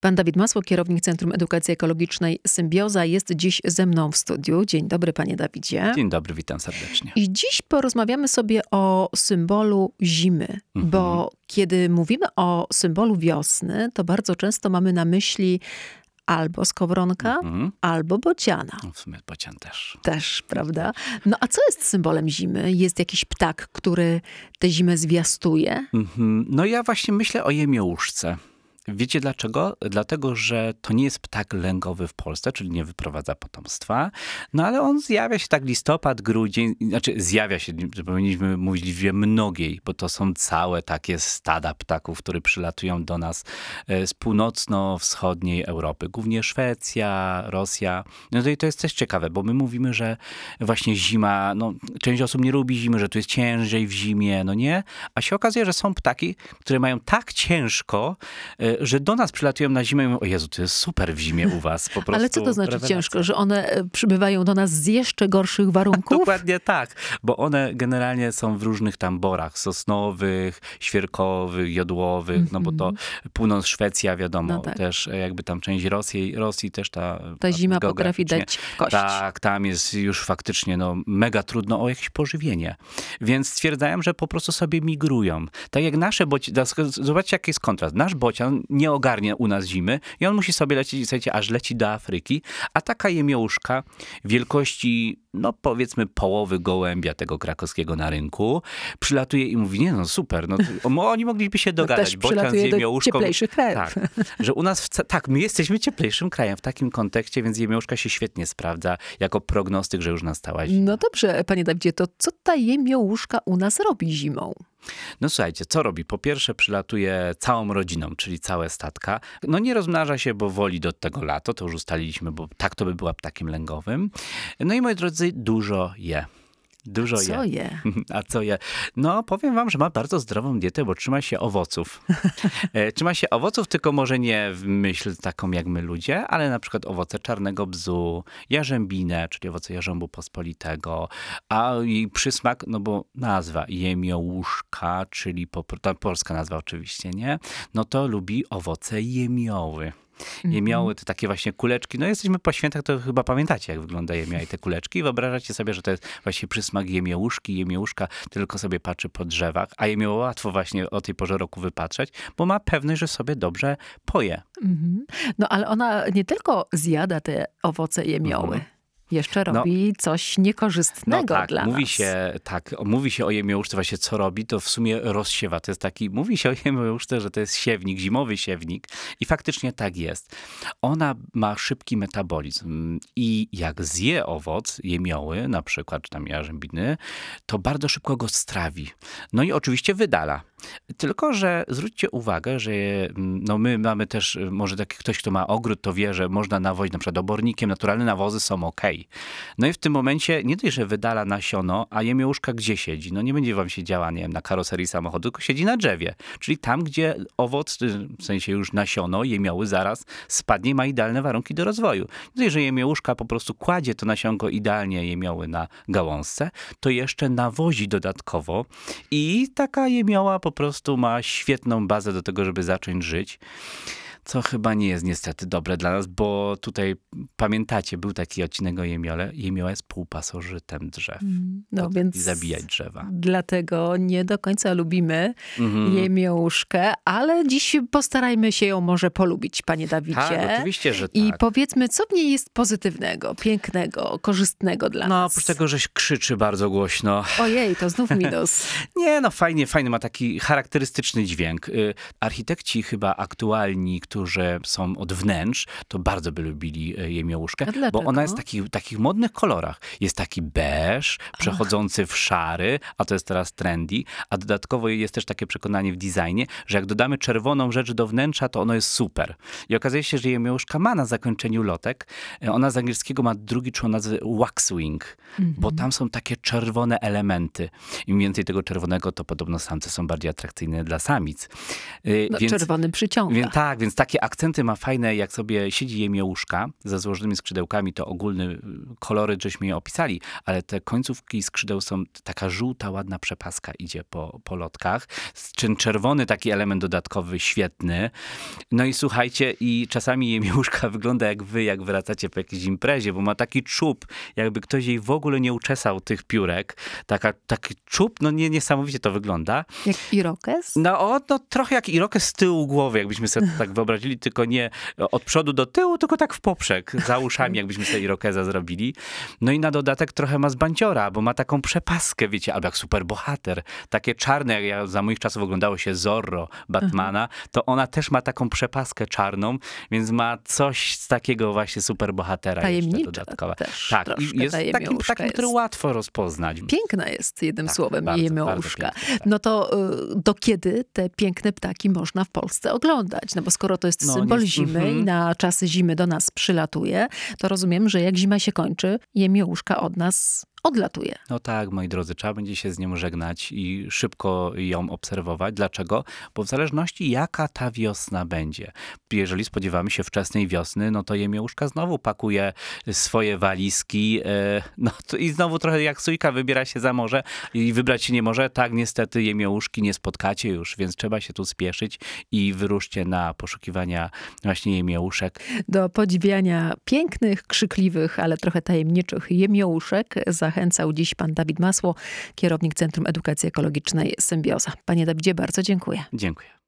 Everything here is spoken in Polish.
Pan Dawid Masło, kierownik Centrum Edukacji Ekologicznej Symbioza, jest dziś ze mną w studiu. Dzień dobry, panie Dawidzie. Dzień dobry, witam serdecznie. I dziś porozmawiamy sobie o symbolu zimy, bo kiedy mówimy o symbolu wiosny, to bardzo często mamy na myśli albo skowronka, albo bociana. W sumie bocian też. Też, prawda? No a co jest symbolem zimy? Jest jakiś ptak, który tę zimę zwiastuje? No ja właśnie myślę o jemiołuszce. Wiecie dlaczego? Dlatego, że to nie jest ptak lęgowy w Polsce, czyli nie wyprowadza potomstwa. No ale on zjawia się tak listopad, grudzień, zjawia się, powinniśmy mówić w liczbie mnogiej, bo to są całe takie stada ptaków, które przylatują do nas z północno-wschodniej Europy. Głównie Szwecja, Rosja. No i to jest też ciekawe, bo my mówimy, że właśnie zima, no część osób nie lubi zimy, że tu jest ciężej w zimie, no nie? A się okazuje, że są ptaki, które mają tak ciężko, że do nas przylatują na zimę i mówią, o Jezu, to jest super w zimie u was. Po prostu ale co to znaczy rewelacja. ciężko? Że one przybywają do nas z jeszcze gorszych warunków? Dokładnie tak, bo one generalnie są w różnych tam borach sosnowych, świerkowych, jodłowych, no bo to północ Szwecja, wiadomo, No tak. też jakby tam część Rosji też ta zima potrafi geograficznie. dać w kość. Tak, tam jest już faktycznie mega trudno o jakieś pożywienie. Więc stwierdzają, że po prostu sobie migrują. Tak jak nasze bociany, zobaczcie jaki jest kontrast. Nasz bocian nie ogarnia u nas zimy i on musi sobie lecieć, słuchajcie, aż leci do Afryki, a taka jemiołuszka wielkości, no powiedzmy połowy gołębia tego krakowskiego na rynku, przylatuje i mówi, nie no super, no oni mogliby się dogadać. Też przylatuje do cieplejszych krajów. Tak, że u nas, my jesteśmy cieplejszym krajem w takim kontekście, więc jemiołuszka się świetnie sprawdza jako prognostyk, że już nastała zima. No dobrze, panie Dawidzie, to co ta jemiołuszka u nas robi zimą? No słuchajcie, co robi? Po pierwsze przylatuje całą rodziną, czyli całe stadka. No nie rozmnaża się, bo woli do tego lato, to już ustaliliśmy, bo tak to by była ptakiem lęgowym. No i moi drodzy, dużo je. Dużo je. Co je? A co je? No powiem wam, że ma bardzo zdrową dietę, bo trzyma się owoców. Trzyma się owoców, tylko może nie w myśl taką jak my ludzie, ale na przykład owoce czarnego bzu, jarzębinę, czyli owoce jarząbu pospolitego, a jej przysmak, no bo nazwa jemiołuszka, czyli ta polska nazwa oczywiście, nie? No to lubi owoce jemioły. Jemioły to takie właśnie kuleczki. No jesteśmy po świętach, to chyba pamiętacie, jak wygląda jemioła i te kuleczki. I wyobrażacie sobie, że to jest właśnie przysmak jemiołuszki. Jemiołuszka tylko sobie patrzy po drzewach, a jemiołę łatwo właśnie o tej porze roku wypatrzeć, bo ma pewność, że sobie dobrze poje. No ale ona nie tylko zjada te owoce jemioły. Jeszcze robi coś niekorzystnego dla nas. Mówi się o jemiołuszce właśnie, co robi, to w sumie rozsiewa. To jest taki, mówi się o jemiołuszce, że to jest siewnik, zimowy siewnik i faktycznie tak jest. Ona ma szybki metabolizm i jak zje owoc jemioły, na przykład, czy tam jarzębiny, to bardzo szybko go strawi. No i oczywiście wydala. Tylko że zwróćcie uwagę, że my mamy też, może taki ktoś, kto ma ogród, to wie, że można nawozić na przykład obornikiem, naturalne nawozy są okej. No i w tym momencie nie dość, że wydala nasiono, a jemiołuszka gdzie siedzi? No nie będzie wam siedziała, nie wiem, na karoserii samochodu, tylko siedzi na drzewie. Czyli tam, gdzie owoc, w sensie już nasiono, jemioły zaraz spadnie, ma idealne warunki do rozwoju. Nie dość, że jemiołuszka po prostu kładzie to nasionko idealnie jemioły na gałązce, to jeszcze nawozi dodatkowo i taka jemioła po prostu ma świetną bazę do tego, żeby zacząć żyć. Co chyba nie jest niestety dobre dla nas, bo tutaj pamiętacie, był taki odcinek o jemiole. Jemioła jest półpasożytem drzew. No więc i zabijać drzewa. Dlatego nie do końca lubimy jemiołuszkę, ale dziś postarajmy się ją może polubić, panie Dawidzie. Tak, oczywiście, że tak. I powiedzmy, co w niej jest pozytywnego, pięknego, korzystnego dla nas? No, oprócz tego, że krzyczy bardzo głośno. Ojej, to znów minus. Nie, no fajnie, ma taki charakterystyczny dźwięk. Architekci chyba aktualni, którzy są od wnętrz, to bardzo by lubili jemiołuszkę, bo ona jest w takich modnych kolorach. Jest taki beż, przechodzący w szary, a to jest teraz trendy, a dodatkowo jest też takie przekonanie w designie, że jak dodamy czerwoną rzecz do wnętrza, to ono jest super. I okazuje się, że jemiołuszka ma na zakończeniu lotek. Ona z angielskiego ma drugi człon nazwy waxwing, bo tam są takie czerwone elementy. Im więcej tego czerwonego, to podobno samce są bardziej atrakcyjne dla samic. Czerwony przyciąga. Więc takie akcenty ma fajne, jak sobie siedzi jemiołuszka ze złożonymi skrzydełkami, to ogólny koloryt żeśmy je opisali, ale te końcówki skrzydeł są taka żółta, ładna przepaska idzie po lotkach. Czerwony taki element dodatkowy, świetny. No i słuchajcie, i czasami jemiołuszka wygląda jak wy, jak wracacie po jakiejś imprezie, bo ma taki czub, jakby ktoś jej w ogóle nie uczesał tych piórek. Taki czub, no niesamowicie to wygląda. Jak irokez? No trochę jak irokez z tyłu głowy, jakbyśmy sobie tak wyobrazili, tylko nie od przodu do tyłu, tylko tak w poprzek, za uszami, jakbyśmy sobie irokeza zrobili. No i na dodatek trochę ma z banciora, bo ma taką przepaskę, wiecie, albo jak superbohater. Takie czarne, jak za moich czasów oglądało się Zorro, Batmana, to ona też ma taką przepaskę czarną, więc ma coś z takiego właśnie superbohatera jeszcze dodatkowo. Tak, i jest takim, który łatwo rozpoznać. Piękna jest, jednym słowem, bardzo, jemiołuszka. bardzo piękna, tak. No to do kiedy te piękne ptaki można w Polsce oglądać? No bo skoro to jest symbol zimy i na czasy zimy do nas przylatuje, to rozumiem, że jak zima się kończy, jemiołuszka od nas odlatuje. No tak, moi drodzy, trzeba będzie się z nią żegnać i szybko ją obserwować. Dlaczego? Bo w zależności jaka ta wiosna będzie. Jeżeli spodziewamy się wczesnej wiosny, no to jemiołuszka znowu pakuje swoje walizki. No to i znowu trochę jak sójka wybiera się za morze i wybrać się nie może. Tak, niestety jemiołuszki nie spotkacie już, więc trzeba się tu spieszyć i wyruszcie na poszukiwania właśnie jemiołuszek. Do podziwiania pięknych, krzykliwych, ale trochę tajemniczych jemiołuszek zachęcał dziś pan Dawid Masło, kierownik Centrum Edukacji Ekologicznej Symbioza. Panie Dawidzie, bardzo dziękuję. Dziękuję.